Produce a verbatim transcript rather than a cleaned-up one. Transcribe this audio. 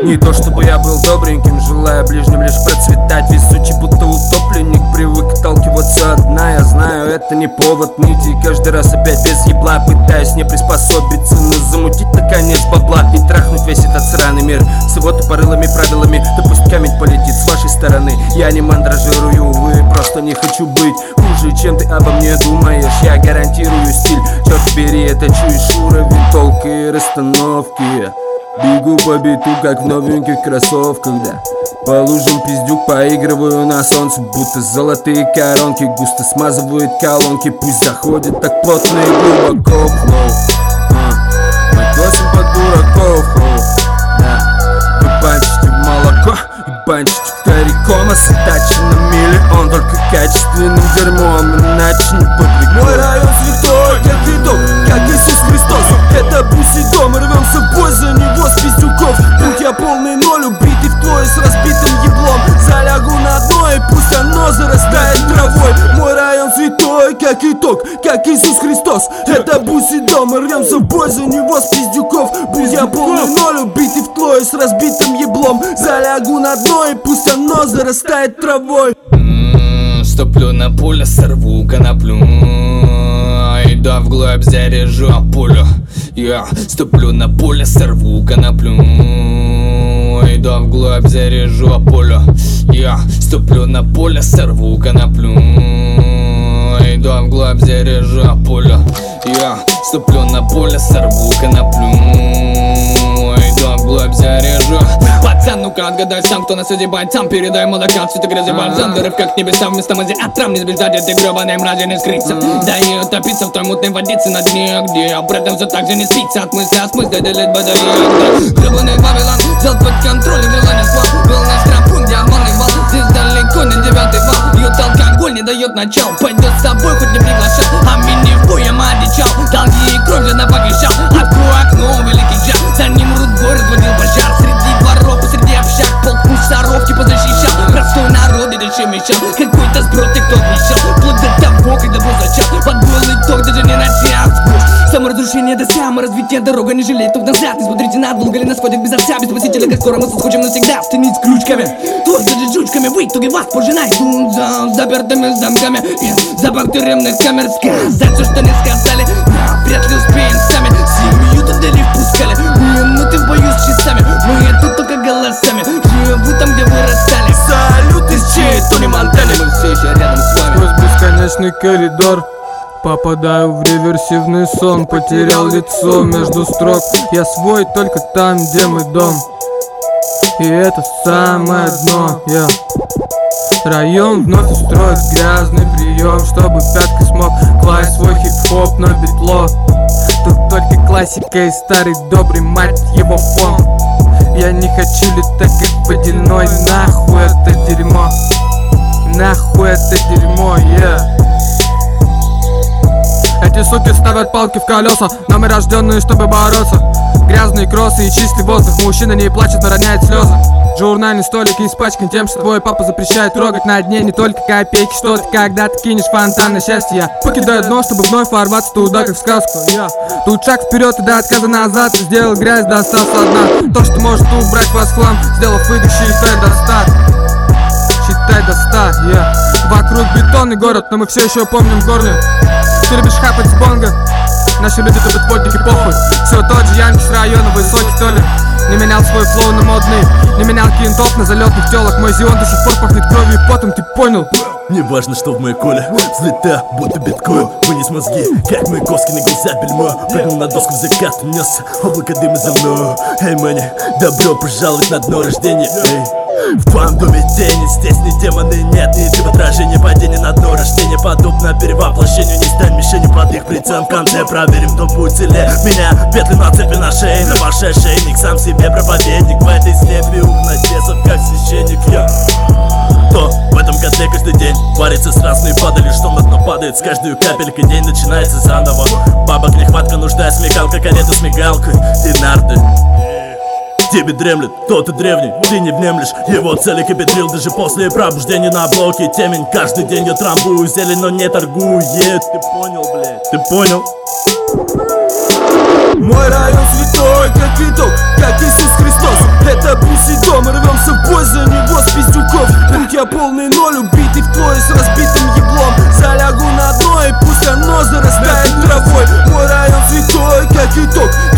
Не то чтобы я был добреньким, желая ближним лишь процветать. Везучий, будто утопленник, привык отталкиваться от дна. Я знаю, это не повод ныть, и каждый раз опять без ебла пытаюсь не приспособиться, но замутить наконец бабла и трахнуть весь этот сраный мир с его тупорылыми правилами. Да пусть камень полетит с вашей стороны. Я не мандражирую, увы, просто не хочу быть хуже, чем ты обо мне думаешь. Я гарантирую стиль, черт бери, это чуешь уровень толка и расстановки. Бегу по биту, как в новеньких кроссовках, да. По лужам пиздюк, поигрываю на солнце, будто золотые коронки густо смазывают колонки. Пусть заходит так плотно и глубоко флоу. Мы косим под дураков, да. Вы банчите в молоко и банчите в тариком, остачи на миллион только качественным дерьмом, иначе не подвигу. Мой район святой, как видок, как Иисус Христос. Это бусий дом, рвемся в бой за него с пиздюков. Будь я полный ноль, убитый втрое с разбитым еблом, залягу на дно и пусть оно зарастает травой. Мой район святой, как итог, как Иисус Христос. Это бусий дом, рвемся в бой за него с пиздюков. Будь я полный ноль, убитый втрое с разбитым еблом, залягу на дно и пусть оно зарастает травой. М-м, Ступлю на поле, сорву коноплю, иду вглубь, заряжу пулю. Я ступлю на поле, сорву коноплю, иду вглубь, заряжу пулю. Я ступлю на поле, сорву коноплю, иду вглубь, заряжу пулю. Я ступлю на поле, сорву коноплю, иду вглубь, заряжу. Пацан, ну-ка отгадай сам, кто нас одевает сам. Передай молока, все это грязи бальзам. Дыры в как небеса вместо мази атрам. Не сбежать этой гребаной мрази, не скрыться. Да и утопиться в той мутной водице на дне, где об этом все так же не спится. От мысли о смысле делить батареи. Гребаный Вавилон взял под контроль, желание слов. Был наш тропун, диамантный вал. Здесь далеко не девятый вал. Пьет алкоголь, не дает начал. Пойдет с собой, хоть не приглашал. А мини в бой, я одичал. Долги и кровь, жена погрешал. Открой окно, великий жар. За ним рут город водил пожар. Среди дворов, посреди общак, полк мусоров типа защищал. Простой народ и дальше мешал. Какой-то сброд и кто мешал. Вплоть до того, когда был зачат. Подбыл итог, даже не начал. Саморазрушение до саморазвития. Дорога не жалеет, только назад. Не смотрите надолго, ли нас ходит без отца. Без спасителя, как скоро мы соскочим навсегда. Стянить с ключками, творцы с жучками. В итоге вас пожинает за запертыми замками. Запах тюремных камер. Сказать все, что не сказали, вряд ли успеем сами. Семью туда не впускали. Минуты в бою с часами. Мы тут только голосами. Живу там, где вырастали. Салют из чьей Тони Монтаны. Мы все еще рядом с вами. Сквозь бесконечный коридор попадаю в реверсивный сон. Потерял лицо между строк. Я свой только там, где мой дом. И это самое дно, yeah. Район вновь устроит грязный прием, чтобы пяткой смог класть свой хип-хоп на битло. Тут только классика и старый добрый, мать его, фон. Я не хочу летать как водяной. Нахуй это дерьмо, нахуй это дерьмо, yeah. Эти суки ставят палки в колеса, но мы рожденные, чтобы бороться. Грязные кроссы и чистый воздух. Мужчина не плачет, но роняет слезы. Журнальный столик испачкан тем, что твой папа запрещает трогать. На дне не только копейки, что ты когда-то кинешь фонтан на счастье. Я покидаю дно, чтобы вновь ворваться туда, как в сказку, я. Тут шаг вперед и до отказа назад. Ты сделал грязь, да остался одна. То, что может убрать вас в хлам, сделав выдох, считай до ста. Считай до ста, я. Вокруг бетонный город, но мы все еще помним горную. Ты любишь хапать с бонга, наши люди любят водники, похуй. Все тот же Янки с района, высокий то ли. Не менял свой флоу на модный, не менял кентов на залетных телок. Мой зион до сих пор пахнет кровью и потом, ты понял? Не важно, что в моей коле взлета, будто биткоин. Вынес мозги, как мои коски на глаза бельмо. Прыгнул на доску в закат, унес облако дыма за мной. Эй, мэни, добро пожаловать на дно рождения, эй. В твоем доме тени, здесь ни демоны, нет ни типа отражения. Падение на дно рождения подобно перевоплощению. Не стань мишенью под их прицелом. В конце проверим, кто будет сильнее меня. Петли на цепи на шее, на ваш ошейник. Сам себе проповедник в этой степи. Угнать бесов, как священник, я. Кто в этом котле каждый день варится с разной падалью, что на дно падает с каждой капелькой. День начинается заново. Бабок нехватка, нужда, смекалка, карета с мигалкой. Ты нарды тебе дремлет кто-то древний, ты не внемлешь его цели кипятрил. Даже после пробуждения на блоке темень. Каждый день я трамбую зелень, но не торгует. Ты понял, блядь? Ты понял? Мой район святой, как виток, как Иисус Христос. Это пусть меня полный ноль, убитый втрое с разбитым еблом. Залягу на дно и пусть оно зарастает травой. Мой район святой, как итог,